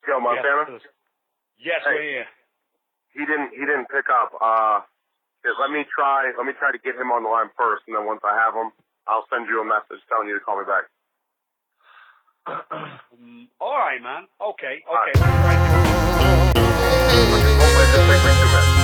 Yo, Montana. Yes, hey, we're here. He didn't pick up. Let me try to get him on the line first, and then once I have him, I'll send you a message telling you to call me back. All right, man. Okay. Right. Hopefully it just takes me 2 minutes.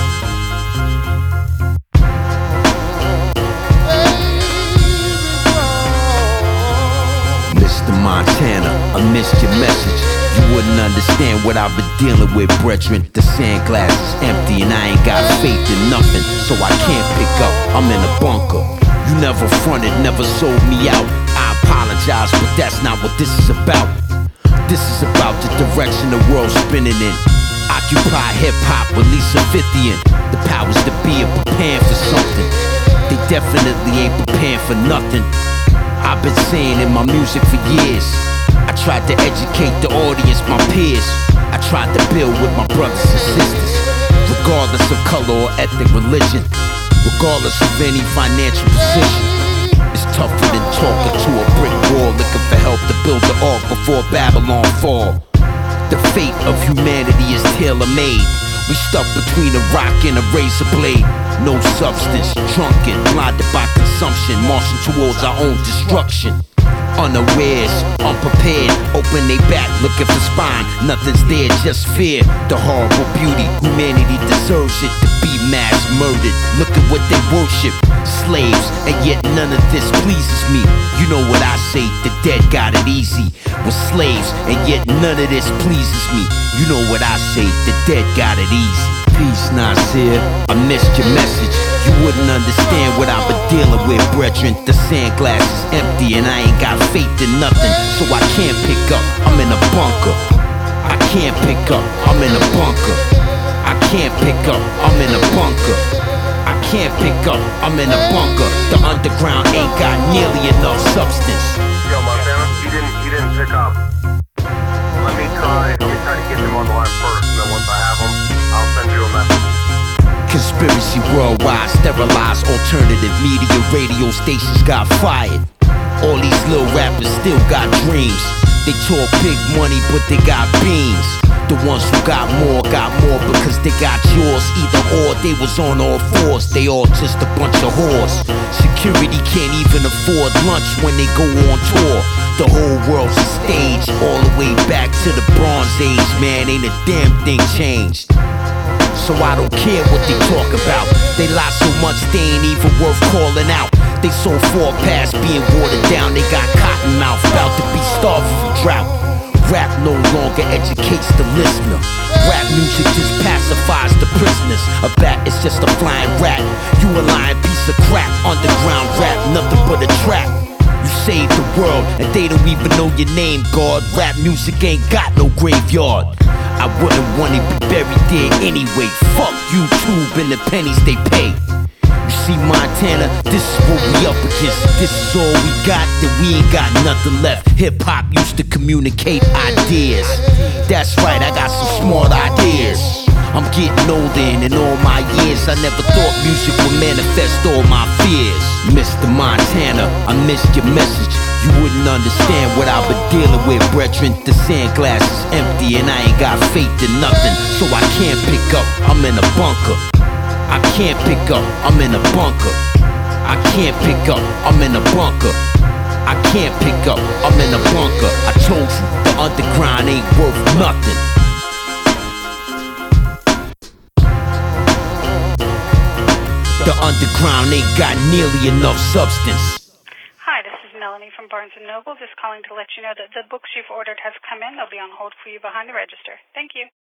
Mr. Montana, I missed your message. You wouldn't understand what I've been dealing with, brethren. The sand glass is empty and I ain't got faith in nothing, so I can't pick up. I'm in a bunker. You never fronted, never sold me out. I apologize, but that's not what this is about. This is about the direction the world's spinning in. Occupy hip-hop, release a 50 in. The powers that be are preparing for something. They definitely ain't preparing for nothing. I've been saying in my music for years, I tried to educate the audience, my peers. I tried to build with my brothers and sisters, regardless of color or ethnic religion, regardless of any financial position. It's tougher than talking to a brick wall, looking for help to build the ark before Babylon fall. The fate of humanity is tailor-made. We stuck between a rock and a razor blade. No substance, drunken, blinded by consumption, marching towards our own destruction. Unawares, unprepared, open they back, looking for spine. Nothing's there, just fear. The horrible beauty, humanity deserves it to be mass murdered. Look at what they worship, slaves, and yet none of this pleases me. You know what I say, the dead got it easy. We're slaves, and yet none of this pleases me. You know what I say, the dead got it easy. Peace, Nasir, I missed your message. You wouldn't understand what I've been dealing with, brethren. The sand glass is empty and I ain't got faith in nothing, so I can't pick up. I'm in a bunker. I can't pick up. I'm in a bunker. I can't pick up. I'm in a bunker. I can't pick up. I'm in a bunker. The underground ain't got nearly enough substance. Yo, Montana, he didn't pick up. Let me try to get him on the line first, and then once I have him, I'll send you a message. Conspiracy worldwide, sterilized alternative media radio stations got fired. All these little rappers still got dreams. They talk big money, but they got beans. The ones who got more because they got yours. Either or, they was on all fours. They all just a bunch of whores. Security can't even afford lunch when they go on tour. The whole world's a stage, all the way back to the Bronze Age. Man, ain't a damn thing changed. So I don't care what they talk about. They lie so much they ain't even worth calling out. They so far past being watered down. They got cotton mouth, about to be starved from drought. Rap no longer educates the listener. Rap music just pacifies the prisoners. A bat is just a flying rat. You a lying piece of crap. Underground rap, nothing but a trap. You saved the world and they don't even know your name, God. Rap music ain't got no graveyard. I wouldn't want to be buried there anyway. Fuck YouTube and the pennies they pay. You see, Montana, this is what we up against. This is all we got, then we ain't got nothing left. Hip-hop used to communicate ideas. That's right, I got some smart ideas. I'm getting older and in all my years I never thought music would manifest all my fears. Mr. Montana, I missed your message. You wouldn't understand what I've been dealing with, brethren. The sand glass is empty and I ain't got faith in nothing, so I can't pick up. I'm in a bunker. I can't pick up. I'm in a bunker. I can't pick up. I'm in a bunker. I can't pick up. I'm in a bunker. I told you, the underground ain't worth nothing. The underground ain't got nearly enough substance. Hi, this is Melanie from Barnes & Noble, just calling to let you know that the books you've ordered have come in. They'll be on hold for you behind the register. Thank you.